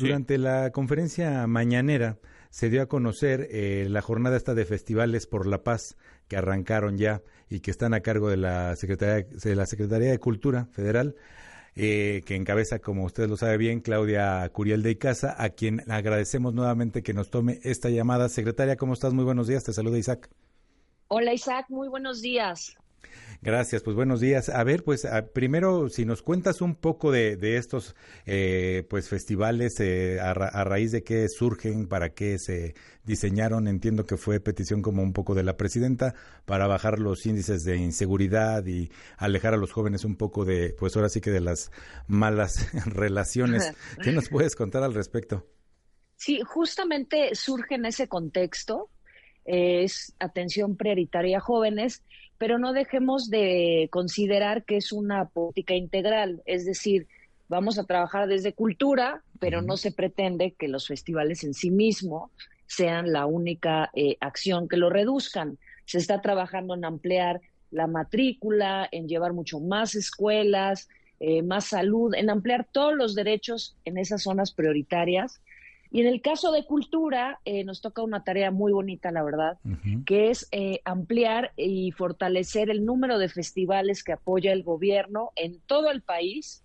Sí. Durante la conferencia mañanera se dio a conocer la jornada esta de festivales por la paz que arrancaron ya y que están a cargo de la Secretaría de Cultura Federal, que encabeza, como usted lo sabe bien, Claudia Curiel de Icaza, a quien agradecemos nuevamente que nos tome esta llamada. Secretaria, ¿cómo estás? Muy buenos días, te saluda Isaac. Hola Isaac, muy buenos días. Gracias, pues buenos días. A ver, pues primero, si nos cuentas un poco de estos pues festivales, a raíz de qué surgen, para qué se diseñaron. Entiendo que fue petición como un poco de la presidenta para bajar los índices de inseguridad y alejar a los jóvenes un poco de, pues ahora sí que de las malas relaciones. ¿Qué nos puedes contar al respecto? Sí, justamente surge en ese contexto, es atención prioritaria a jóvenes, pero no dejemos de considerar que es una política integral, es decir, vamos a trabajar desde cultura, pero no se pretende que los festivales en sí mismos sean la única acción que lo reduzcan. Se está trabajando en ampliar la matrícula, en llevar mucho más escuelas, más salud, en ampliar todos los derechos en esas zonas prioritarias. Y en el caso de cultura, nos toca una tarea muy bonita, la verdad, que es ampliar y fortalecer el número de festivales que apoya el gobierno en todo el país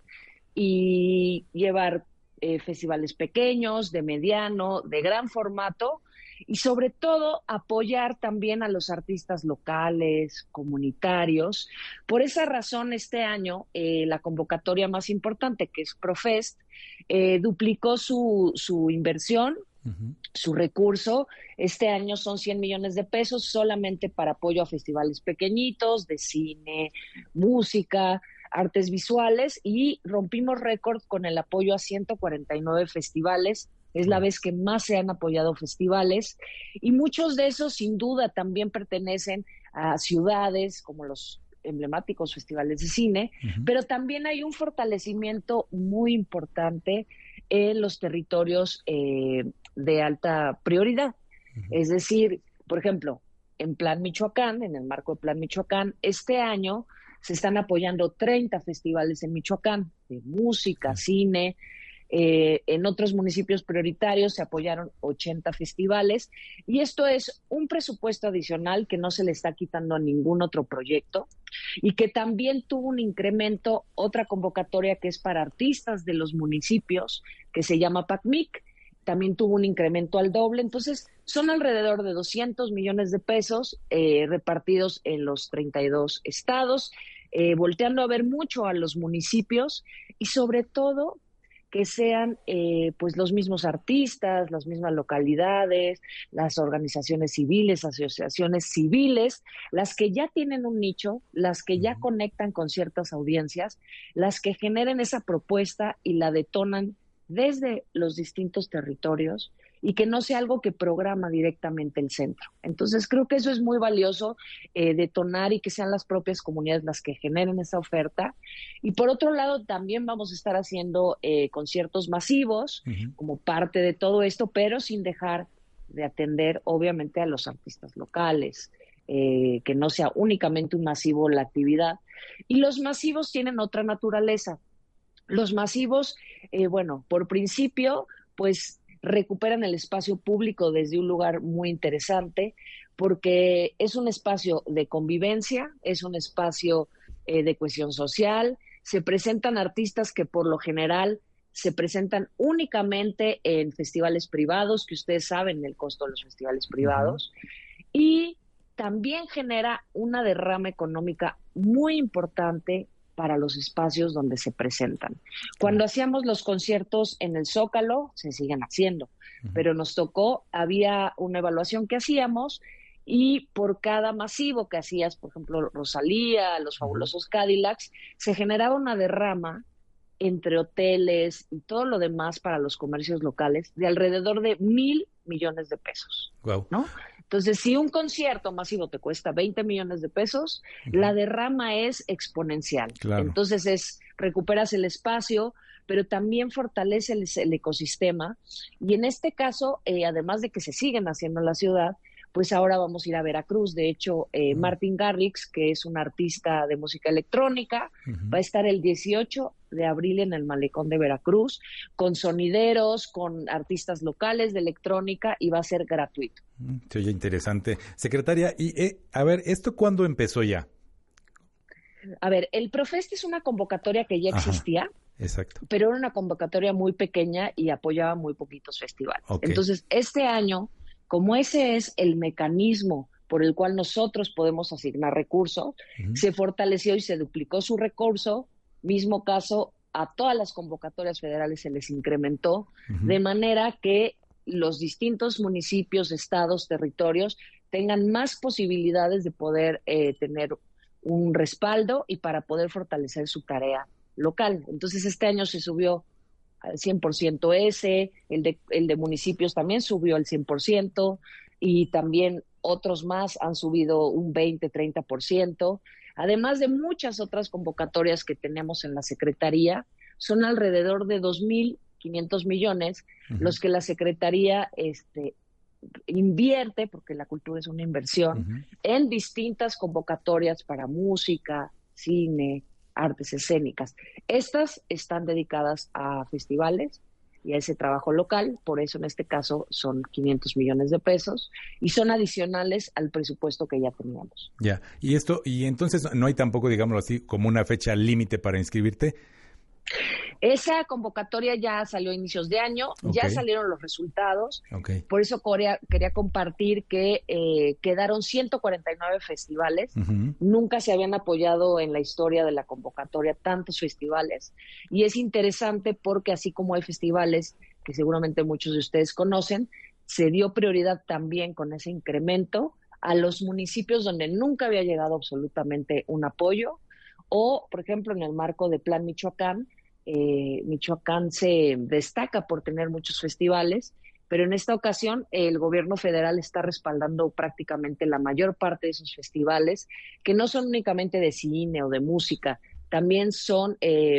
y llevar festivales pequeños, de mediano, de gran formato y sobre todo apoyar también a los artistas locales, comunitarios. Por esa razón, este año la convocatoria más importante, que es Profest, duplicó su inversión, su recurso. Este año son 100 millones de pesos solamente para apoyo a festivales pequeñitos de cine, música, artes visuales, y rompimos récord con el apoyo a 149 festivales. Es la vez que más se han apoyado festivales y muchos de esos sin duda también pertenecen a ciudades como los emblemáticos festivales de cine, pero también hay un fortalecimiento muy importante en los territorios de alta prioridad. Es decir, por ejemplo, en Plan Michoacán, en el marco de Plan Michoacán, este año se están apoyando 30 festivales en Michoacán, de música, cine. En otros municipios prioritarios se apoyaron 80 festivales y esto es un presupuesto adicional que no se le está quitando a ningún otro proyecto y que también tuvo un incremento, otra convocatoria que es para artistas de los municipios, que se llama PACMIC, también tuvo un incremento al doble. Entonces son alrededor de 200 millones de pesos repartidos en los 32 estados, volteando a ver mucho a los municipios y sobre todo que sean pues los mismos artistas, las mismas localidades, las organizaciones civiles, asociaciones civiles, las que ya tienen un nicho, las que ya conectan con ciertas audiencias, las que generen esa propuesta y la detonan desde los distintos territorios y que no sea algo que programa directamente el centro. Entonces creo que eso es muy valioso, detonar y que sean las propias comunidades las que generen esa oferta. Y por otro lado también vamos a estar haciendo conciertos masivos como parte de todo esto, pero sin dejar de atender obviamente a los artistas locales, que no sea únicamente un masivo la actividad. Y los masivos tienen otra naturaleza. Los masivos, bueno, por principio, pues recuperan el espacio público desde un lugar muy interesante, porque es un espacio de convivencia, es un espacio de cohesión social, se presentan artistas que por lo general se presentan únicamente en festivales privados, que ustedes saben el costo de los festivales privados, y también genera una derrama económica muy importante para los espacios donde se presentan. Cuando hacíamos los conciertos en el Zócalo, se siguen haciendo, pero nos tocó, había una evaluación que hacíamos y por cada masivo que hacías, por ejemplo, Rosalía, los fabulosos Cadillacs, se generaba una derrama entre hoteles y todo lo demás para los comercios locales de alrededor de 1,000 millones de pesos, ¿no? Entonces, si un concierto masivo te cuesta 20 millones de pesos, la derrama es exponencial. Claro. Entonces, recuperas el espacio, pero también fortalece el ecosistema. Y en este caso, además de que se siguen haciendo en la ciudad, pues ahora vamos a ir a Veracruz. De hecho, Martin Garrix, que es un artista de música electrónica, va a estar el 18 de abril en el Malecón de Veracruz, con sonideros, con artistas locales de electrónica, y va a ser gratuito. Se oye interesante. Secretaria, y a ver, ¿esto cuándo empezó ya? A ver, el Profest es una convocatoria que ya existía. Exacto. Pero era una convocatoria muy pequeña y apoyaba muy poquitos festivales. Okay. Entonces, este año, como ese es el mecanismo por el cual nosotros podemos asignar recursos, se fortaleció y se duplicó su recurso. Mismo caso, a todas las convocatorias federales se les incrementó, de manera que los distintos municipios, estados, territorios tengan más posibilidades de poder tener un respaldo y para poder fortalecer su tarea local. Entonces, este año se subió al 100% el de municipios también subió al 100%, y también otros más han subido un 20-30%, además de muchas otras convocatorias que tenemos en la Secretaría. Son alrededor de 2.500 millones los que la Secretaría invierte, porque la cultura es una inversión, en distintas convocatorias para música, cine, artes escénicas. Estas están dedicadas a festivales y a ese trabajo local, por eso en este caso son 500 millones de pesos y son adicionales al presupuesto que ya teníamos. Ya, y entonces no hay tampoco, digámoslo así, como una fecha límite para inscribirte. Esa convocatoria ya salió a inicios de año, ya salieron los resultados, por eso quería compartir que quedaron 149 festivales, nunca se habían apoyado en la historia de la convocatoria tantos festivales, y es interesante porque así como hay festivales que seguramente muchos de ustedes conocen, se dio prioridad también con ese incremento a los municipios donde nunca había llegado absolutamente un apoyo, o por ejemplo en el marco de Plan Michoacán. Michoacán se destaca por tener muchos festivales, pero en esta ocasión el gobierno federal está respaldando prácticamente la mayor parte de esos festivales, que no son únicamente de cine o de música, también son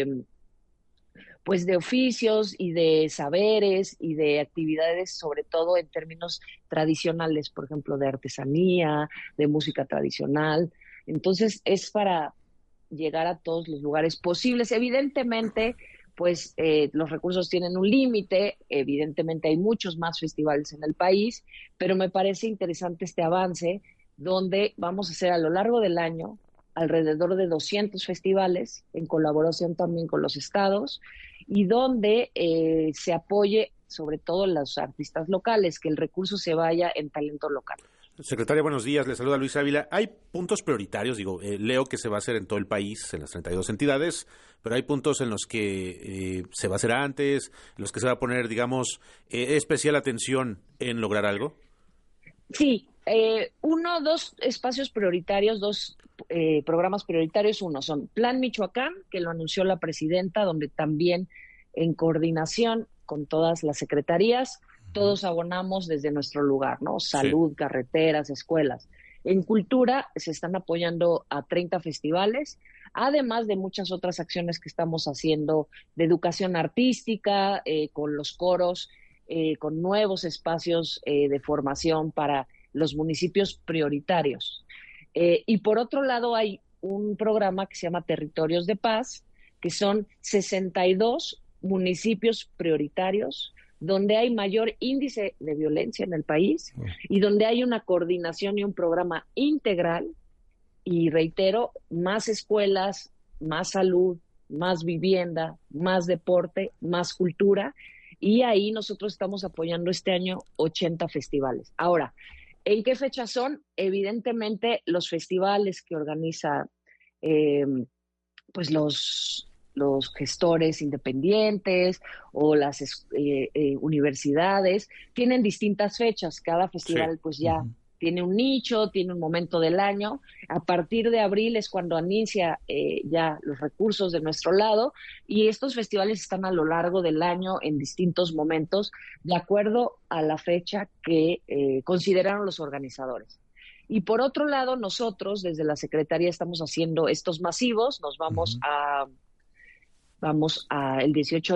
pues de oficios y de saberes y de actividades, sobre todo en términos tradicionales, por ejemplo, de artesanía, de música tradicional. Entonces es para llegar a todos los lugares posibles. Evidentemente, pues los recursos tienen un límite, evidentemente hay muchos más festivales en el país, pero me parece interesante este avance donde vamos a hacer a lo largo del año alrededor de 200 festivales, en colaboración también con los estados, y donde se apoye sobre todo a los artistas locales, que el recurso se vaya en talento local. Secretaria, buenos días. Le saluda Luis Ávila. Hay puntos prioritarios, leo que se va a hacer en todo el país, en las 32 entidades, pero hay puntos en los que se va a hacer antes, en los que se va a poner, digamos, especial atención en lograr algo. Sí, dos espacios prioritarios, dos programas prioritarios. Uno son Plan Michoacán, que lo anunció la presidenta, donde también en coordinación con todas las secretarías, todos abonamos desde nuestro lugar, ¿no? Salud, carreteras, escuelas. En cultura se están apoyando a 30 festivales, además de muchas otras acciones que estamos haciendo de educación artística, con los coros, con nuevos espacios de formación para los municipios prioritarios. Y por otro lado hay un programa que se llama Territorios de Paz, que son 62 municipios prioritarios donde hay mayor índice de violencia en el país y donde hay una coordinación y un programa integral, y reitero, más escuelas, más salud, más vivienda, más deporte, más cultura, y ahí nosotros estamos apoyando este año 80 festivales. Ahora, ¿en qué fechas son? Evidentemente los festivales que organiza pues los gestores independientes o las universidades tienen distintas fechas. Cada festival pues ya tiene un nicho, tiene un momento del año. A partir de abril es cuando inicia ya los recursos de nuestro lado, y estos festivales están a lo largo del año en distintos momentos de acuerdo a la fecha que consideraron los organizadores. Y por otro lado, nosotros desde la Secretaría estamos haciendo estos masivos. Nos vamos el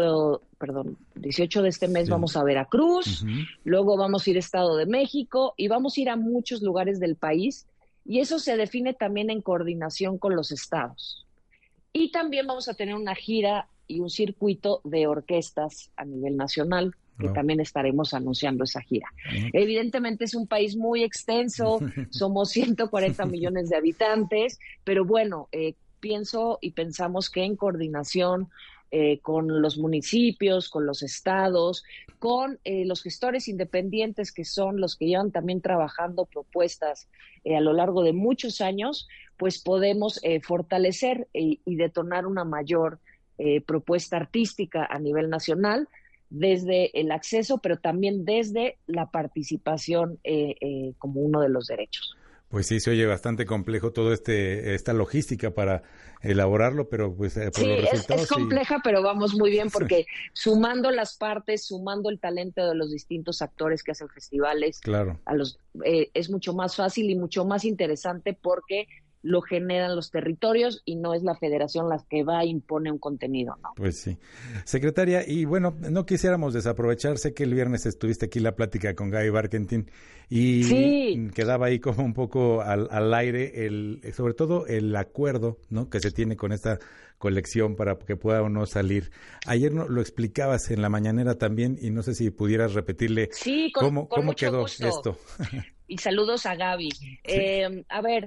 18 de este mes vamos a Veracruz, luego vamos a ir a Estado de México y vamos a ir a muchos lugares del país, y eso se define también en coordinación con los estados. Y también vamos a tener una gira y un circuito de orquestas a nivel nacional, que también estaremos anunciando esa gira. Evidentemente es un país muy extenso, somos 140 millones de habitantes, pero bueno, pienso y pensamos que en coordinación con los municipios, con los estados, con los gestores independientes, que son los que llevan también trabajando propuestas a lo largo de muchos años, pues podemos fortalecer y detonar una mayor propuesta artística a nivel nacional, desde el acceso, pero también desde la participación como uno de los derechos. Pues sí, se oye bastante complejo todo esta logística para elaborarlo, pero pues por sí, los resultados es compleja, pero vamos muy bien porque sumando las partes, sumando el talento de los distintos actores que hacen festivales, claro, es mucho más fácil y mucho más interesante porque lo generan los territorios y no es la federación la que va e impone un contenido, ¿no? Pues sí. Secretaria, y bueno, no quisiéramos desaprovechar, sé que el viernes estuviste aquí la plática con Gaby Barkentin y sí, quedaba ahí como un poco al aire, sobre todo el acuerdo, ¿no?, que se tiene con esta colección para que pueda o no salir. Ayer lo explicabas en la mañanera también y no sé si pudieras repetirle cómo quedó gusto. esto. Y saludos a Gaby. Sí. A ver,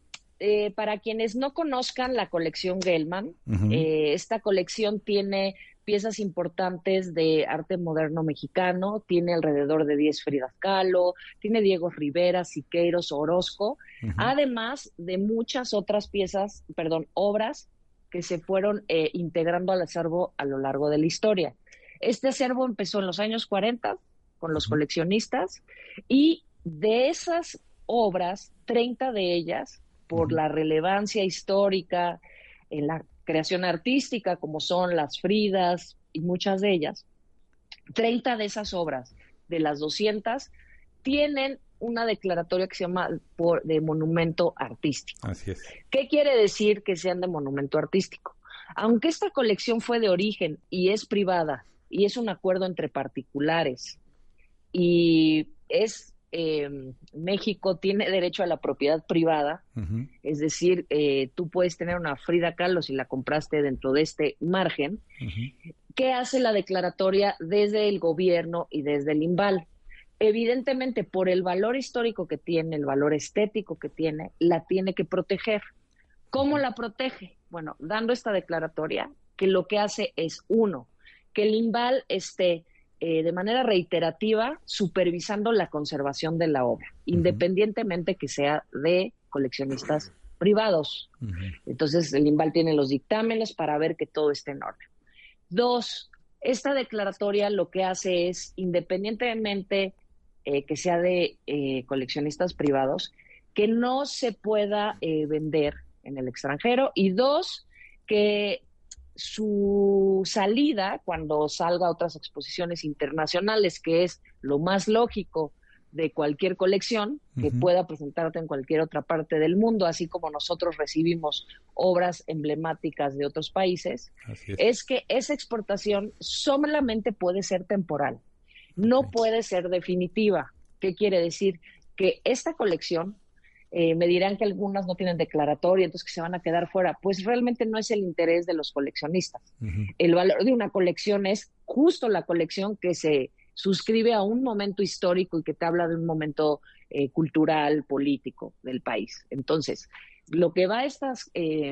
para quienes no conozcan la colección Gelman, esta colección tiene piezas importantes de arte moderno mexicano, tiene alrededor de 10 Fridas Kahlo, tiene Diego Rivera, Siqueiros, Orozco, además de muchas otras obras que se fueron integrando al acervo a lo largo de la historia. Este acervo empezó en los años 40 con los coleccionistas, y de esas obras, 30 de ellas, por la relevancia histórica en la creación artística, como son las Fridas y muchas de ellas, 30 de esas obras, de las 200, tienen una declaratoria que se llama de monumento artístico. Así es. ¿Qué quiere decir que sean de monumento artístico? Aunque esta colección fue de origen y es privada, y es un acuerdo entre particulares, y México tiene derecho a la propiedad privada, es decir, tú puedes tener una Frida Kahlo si la compraste dentro de este margen. ¿Qué hace la declaratoria desde el gobierno y desde el INVAL? Evidentemente, por el valor histórico que tiene, el valor estético que tiene, la tiene que proteger. ¿Cómo la protege? Bueno, dando esta declaratoria, que lo que hace es, uno, que el INVAL esté de manera reiterativa supervisando la conservación de la obra, independientemente que sea de coleccionistas privados. Entonces, el INVAL tiene los dictámenes para ver que todo esté en orden. Dos, esta declaratoria lo que hace es, independientemente que sea de coleccionistas privados, que no se pueda vender en el extranjero, y dos, que su salida, cuando salga a otras exposiciones internacionales, que es lo más lógico de cualquier colección, que pueda presentarte en cualquier otra parte del mundo, así como nosotros recibimos obras emblemáticas de otros países, es que esa exportación solamente puede ser temporal, no puede ser definitiva. ¿Qué quiere decir? Que esta colección, me dirán que algunas no tienen declaratoria, entonces que se van a quedar fuera. Pues realmente no es el interés de los coleccionistas. El valor de una colección es justo la colección que se suscribe a un momento histórico y que te habla de un momento cultural, político del país. Entonces, lo que va a estas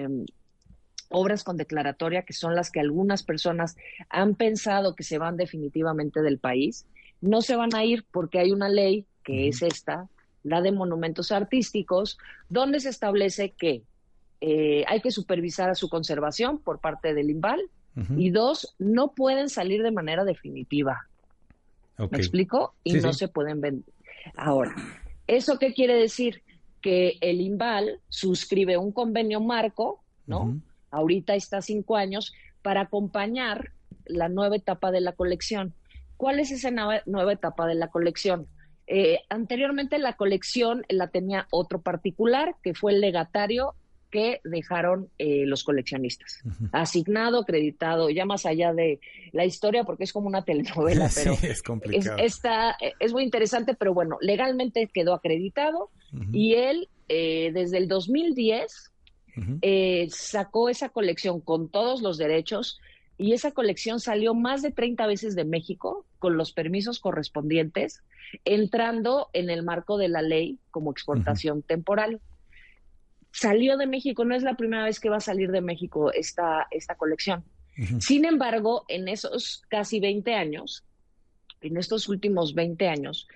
obras con declaratoria, que son las que algunas personas han pensado que se van definitivamente del país, no se van a ir porque hay una ley que es esta, la de monumentos artísticos, donde se establece que hay que supervisar a su conservación por parte del INVAL, y dos, no pueden salir de manera definitiva. ¿Me explico? Y no se pueden vender. Ahora, ¿eso qué quiere decir? Que el INVAL suscribe un convenio marco, ¿no? Ahorita está 5 años, para acompañar la nueva etapa de la colección. ¿Cuál es esa nueva etapa de la colección? Anteriormente la colección la tenía otro particular, que fue el legatario, que dejaron los coleccionistas. Asignado, acreditado, ya más allá de la historia, porque es como una telenovela, pero sí, es complicado. Es muy interesante, pero bueno, legalmente quedó acreditado y él desde el 2010 sacó esa colección con todos los derechos y esa colección salió más de 30 veces de México con los permisos correspondientes, entrando en el marco de la ley como exportación temporal. Salió de México, no es la primera vez que va a salir de México esta colección. Sin embargo, en esos casi 20 años, en estos últimos 20 años,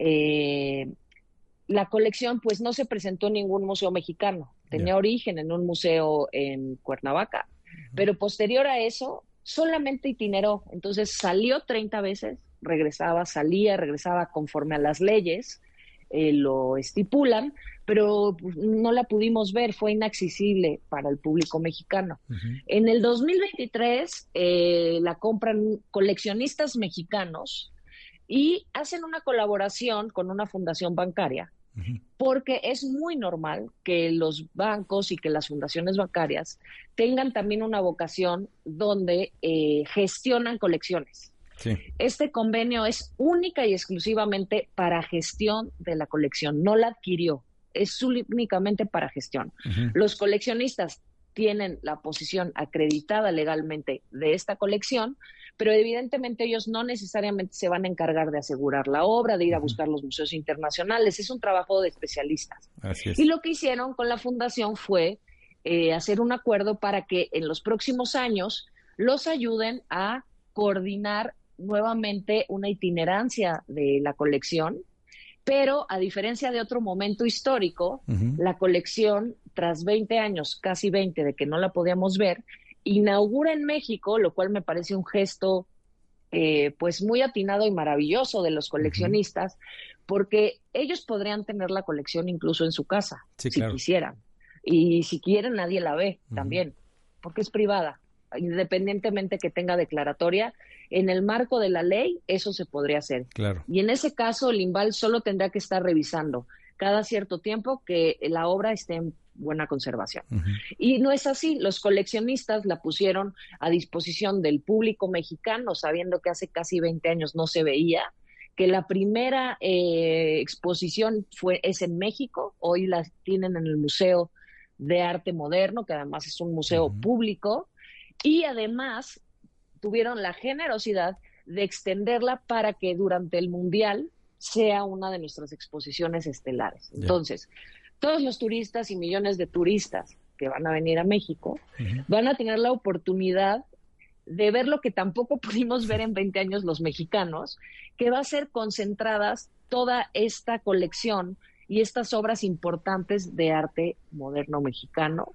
la colección pues no se presentó en ningún museo mexicano. Tenía origen en un museo en Cuernavaca, pero posterior a eso solamente itineró. Entonces salió 30 veces, regresaba, salía, regresaba conforme a las leyes lo estipulan, pero no la pudimos ver, fue inaccesible para el público mexicano. En el 2023 la compran coleccionistas mexicanos y hacen una colaboración con una fundación bancaria, porque es muy normal que los bancos y que las fundaciones bancarias tengan también una vocación donde gestionan colecciones. Sí. Este convenio es única y exclusivamente para gestión de la colección, no la adquirió, es únicamente para gestión. Los coleccionistas tienen la posición acreditada legalmente de esta colección, pero evidentemente ellos no necesariamente se van a encargar de asegurar la obra, de ir a buscar los museos internacionales, es un trabajo de especialistas. Así es. Y lo que hicieron con la fundación fue hacer un acuerdo para que en los próximos años los ayuden a coordinar nuevamente una itinerancia de la colección, pero a diferencia de otro momento histórico, la colección, tras 20 años, casi 20 de que no la podíamos ver, inaugura en México, lo cual me parece un gesto pues muy atinado y maravilloso de los coleccionistas, porque ellos podrían tener la colección incluso en su casa, sí, si claro. quisieran. Y si quieren, nadie la ve también, porque es privada. Independientemente que tenga declaratoria, en el marco de la ley, eso se podría hacer. Claro. Y en ese caso, el INVAL solo tendrá que estar revisando cada cierto tiempo que la obra esté en buena conservación. Y no es así, los coleccionistas la pusieron a disposición del público mexicano, sabiendo que hace casi 20 años no se veía, que la primera exposición es en México, hoy la tienen en el Museo de Arte Moderno, que además es un museo público, y además tuvieron la generosidad de extenderla para que durante el Mundial sea una de nuestras exposiciones estelares. Entonces, todos los turistas y millones de turistas que van a venir a México van a tener la oportunidad de ver lo que tampoco pudimos ver en 20 años los mexicanos, que va a ser concentradas toda esta colección y estas obras importantes de arte moderno mexicano.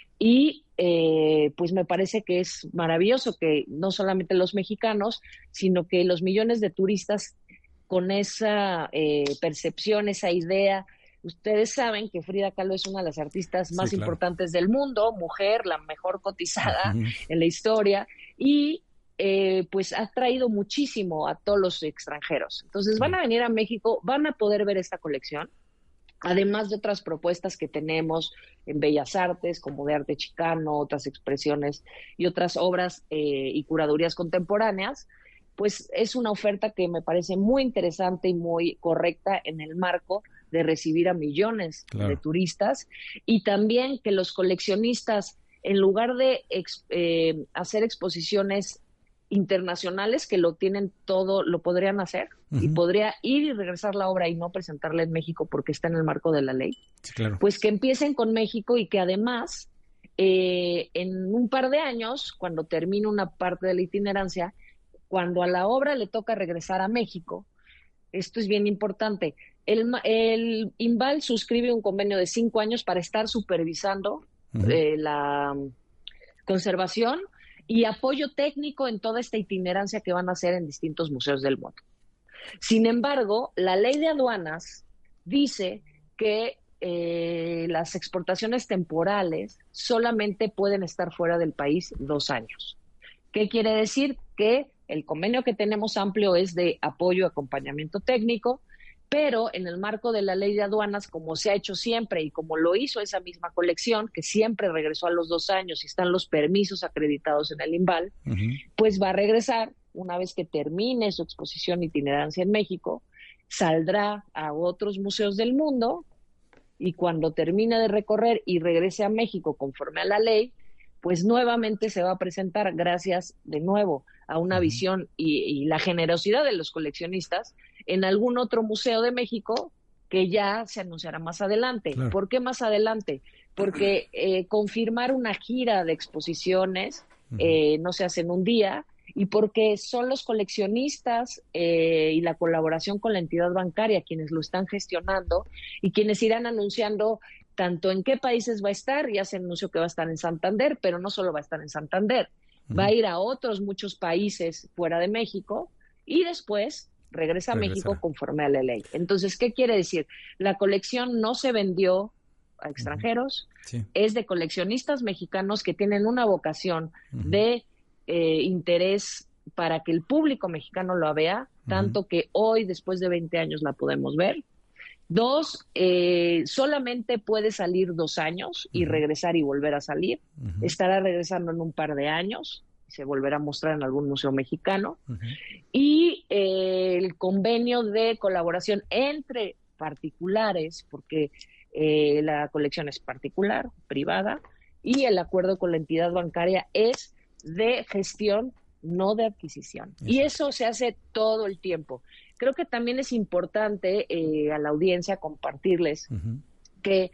Y pues me parece que es maravilloso que no solamente los mexicanos, sino que los millones de turistas con esa percepción, esa idea. Ustedes saben que Frida Kahlo es una de las artistas más importantes del mundo, mujer, la mejor cotizada en la historia, y pues ha traído muchísimo a todos los extranjeros. Entonces van a venir a México, van a poder ver esta colección, además de otras propuestas que tenemos en Bellas Artes, como de arte chicano, otras expresiones y otras obras y curadurías contemporáneas. Pues es una oferta que me parece muy interesante y muy correcta en el marco de recibir a millones de turistas, y también que los coleccionistas, en lugar de hacer exposiciones internacionales, que lo tienen todo, lo podrían hacer, y podría ir y regresar la obra y no presentarla en México porque está en el marco de la ley, pues que empiecen con México y que además en un par de años, cuando termine una parte de la itinerancia, cuando a la obra le toca regresar a México, esto es bien importante, el INVAL suscribe un convenio de 5 años para estar supervisando la conservación y apoyo técnico en toda esta itinerancia que van a hacer en distintos museos del mundo. Sin embargo, la ley de aduanas dice que las exportaciones temporales solamente pueden estar fuera del país 2 años. ¿Qué quiere decir? Que el convenio que tenemos amplio es de apoyo y acompañamiento técnico, Pero en el marco de la ley de aduanas, como se ha hecho siempre y como lo hizo esa misma colección, que siempre regresó a los 2 años y están los permisos acreditados en el INVAL, pues va a regresar una vez que termine su exposición itinerancia en México, saldrá a otros museos del mundo y cuando termine de recorrer y regrese a México conforme a la ley, pues nuevamente se va a presentar gracias de nuevo a una visión y la generosidad de los coleccionistas en algún otro museo de México que ya se anunciará más adelante. Claro. ¿Por qué más adelante? Porque confirmar una gira de exposiciones no se hace en un día y porque son los coleccionistas y la colaboración con la entidad bancaria quienes lo están gestionando y quienes irán anunciando tanto en qué países va a estar. Ya se anunció que va a estar en Santander, pero no solo va a estar en Santander, va a ir a otros muchos países fuera de México y después regresa a México conforme a la ley. Entonces, ¿qué quiere decir? La colección no se vendió a extranjeros, es de coleccionistas mexicanos que tienen una vocación de interés para que el público mexicano lo vea, tanto que hoy, después de 20 años, la podemos ver. 2, solamente puede salir 2 años y regresar y volver a salir. Estará regresando en un par de años, se volverá a mostrar en algún museo mexicano. Y el convenio de colaboración entre particulares, porque la colección es particular, privada, y el acuerdo con la entidad bancaria es de gestión, no de adquisición. Exacto. Y eso se hace todo el tiempo. Creo que también es importante a la audiencia compartirles que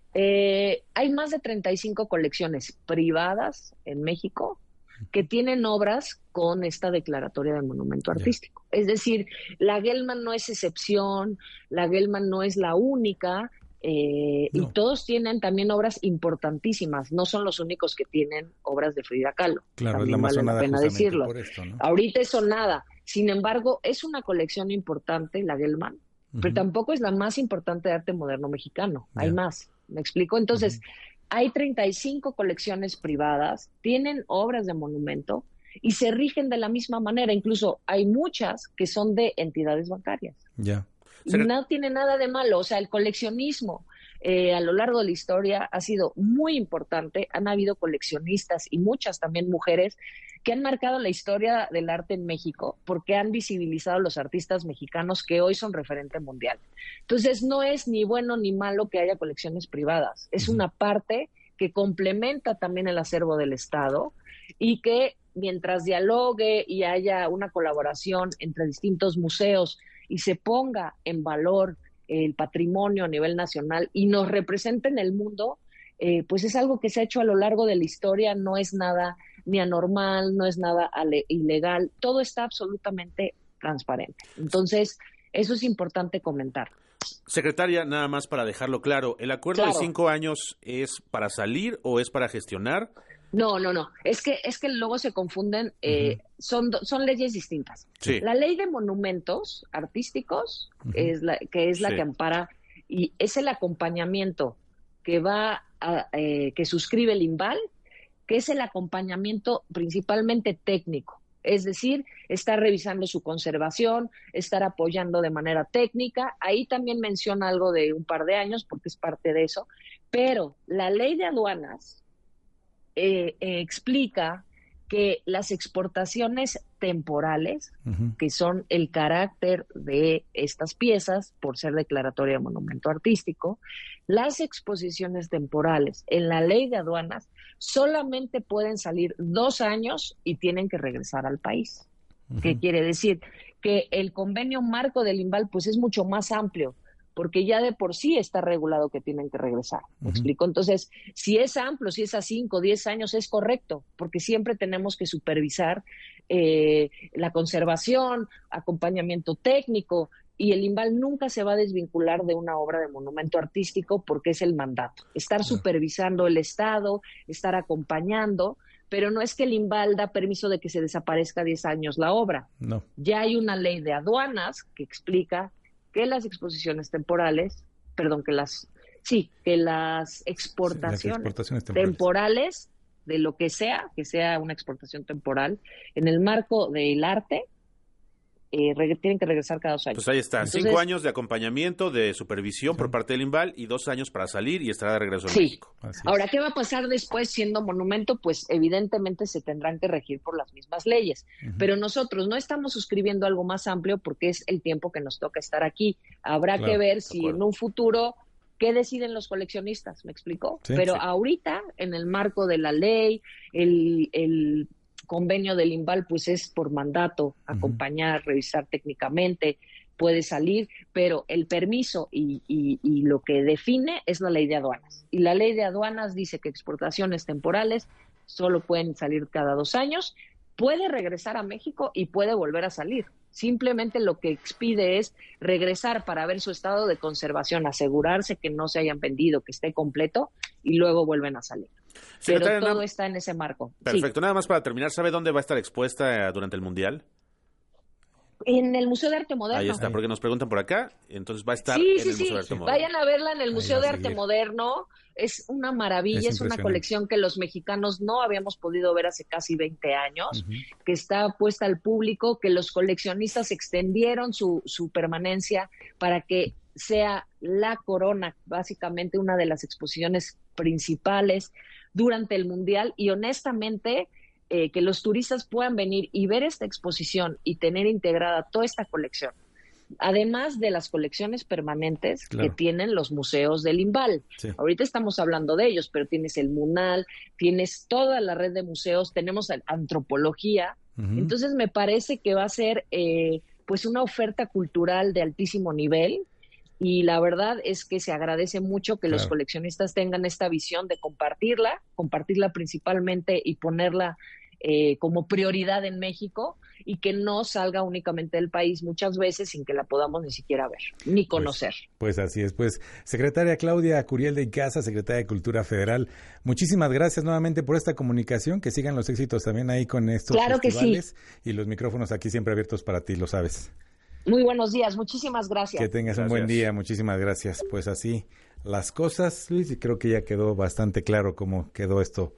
hay más de 35 colecciones privadas en México que tienen obras con esta declaratoria de monumento artístico. Es decir, la Gelman no es excepción, la Gelman no es la única, y todos tienen también obras importantísimas. No son los únicos que tienen obras de Frida Kahlo. Claro, también es la más sonada pena decirlo. por esto, ¿no? Ahorita eso nada. Sin embargo, es una colección importante, la Gelman, pero tampoco es la más importante de arte moderno mexicano. Hay más. ¿Me explico? Entonces, hay 35 colecciones privadas, tienen obras de monumento y se rigen de la misma manera. Incluso hay muchas que son de entidades bancarias. Y no tiene nada de malo. O sea, el coleccionismo a lo largo de la historia ha sido muy importante. Han habido coleccionistas y muchas también mujeres que han marcado la historia del arte en México porque han visibilizado a los artistas mexicanos que hoy son referente mundial. Entonces, no es ni bueno ni malo que haya colecciones privadas. Es una parte que complementa también el acervo del Estado y que mientras dialogue y haya una colaboración entre distintos museos y se ponga en valor el patrimonio a nivel nacional y nos represente en el mundo, pues es algo que se ha hecho a lo largo de la historia, no es nada ni anormal, no es nada ilegal, todo está absolutamente transparente. Entonces, eso es importante comentar. Secretaria, nada más para dejarlo claro, ¿el acuerdo de 5 años es para salir o es para gestionar? No. Es que luego se confunden, son leyes distintas. Sí. La ley de monumentos artísticos es la que ampara y es el acompañamiento que que suscribe el INVAL, que es el acompañamiento principalmente técnico. Es decir, estar revisando su conservación, estar apoyando de manera técnica. Ahí también menciona algo de un par de años, porque es parte de eso. Pero la ley de aduanas explica que las exportaciones temporales, que son el carácter de estas piezas, por ser declaratoria de monumento artístico, las exposiciones temporales en la ley de aduanas solamente pueden salir 2 años y tienen que regresar al país. ¿Qué quiere decir? Que el convenio marco del INVAL pues es mucho más amplio, porque ya de por sí está regulado que tienen que regresar. ¿Me explico? Entonces, si es amplio, si es a 5 o 10 años, es correcto, porque siempre tenemos que supervisar la conservación, acompañamiento técnico, y el INVAL nunca se va a desvincular de una obra de monumento artístico porque es el mandato. Estar supervisando el Estado, estar acompañando, pero no es que el INVAL da permiso de que se desaparezca 10 años la obra. No. Ya hay una ley de aduanas que explica que las exposiciones temporales, que las exportaciones temporales de lo que sea una exportación temporal, en el marco del arte, tienen que regresar cada 2 años. Pues ahí está, Entonces, 5 años de acompañamiento, de supervisión por parte del INVAL y 2 años para salir y estar de regreso en México. Ahora, ¿qué va a pasar después siendo monumento? Pues evidentemente se tendrán que regir por las mismas leyes, pero nosotros no estamos suscribiendo algo más amplio porque es el tiempo que nos toca estar aquí. Habrá que ver si en un futuro, ¿qué deciden los coleccionistas? ¿Me explico? Sí, pero ahorita, en el marco de la ley, el convenio del INVAL pues es por mandato, acompañar, revisar técnicamente, puede salir, pero el permiso y lo que define es la ley de aduanas. Y la ley de aduanas dice que exportaciones temporales solo pueden salir cada 2 años, puede regresar a México y puede volver a salir. Simplemente lo que expide es regresar para ver su estado de conservación, asegurarse que no se hayan vendido, que esté completo y luego vuelven a salir. Pero todo está en ese marco. Perfecto. Nada más para terminar, ¿sabe dónde va a estar expuesta durante el Mundial? En el Museo de Arte Moderno. Ahí está, porque nos preguntan por acá, entonces va a estar en el Museo de Arte Moderno. Vayan a verla en el Museo de Arte Moderno. Es una maravilla, es una colección que los mexicanos no habíamos podido ver hace casi 20 años, que está puesta al público, que los coleccionistas extendieron su permanencia para que sea la corona, básicamente una de las exposiciones principales durante el Mundial, y honestamente que los turistas puedan venir y ver esta exposición y tener integrada toda esta colección, además de las colecciones permanentes que tienen los museos del INVAL. Ahorita estamos hablando de ellos, pero tienes el MUNAL, tienes toda la red de museos, tenemos antropología. Entonces me parece que va a ser pues una oferta cultural de altísimo nivel, y la verdad es que se agradece mucho que los coleccionistas tengan esta visión de compartirla principalmente y ponerla como prioridad en México, y que no salga únicamente del país muchas veces sin que la podamos ni siquiera ver, ni conocer. Pues así es. Pues, secretaria Claudia Curiel de Icaza, secretaria de Cultura Federal, muchísimas gracias nuevamente por esta comunicación, que sigan los éxitos también ahí con estos festivales, y los micrófonos aquí siempre abiertos para ti, lo sabes. Muy buenos días, muchísimas gracias. Que tengas un buen día, muchísimas gracias. Pues así las cosas, Luis, y creo que ya quedó bastante claro cómo quedó esto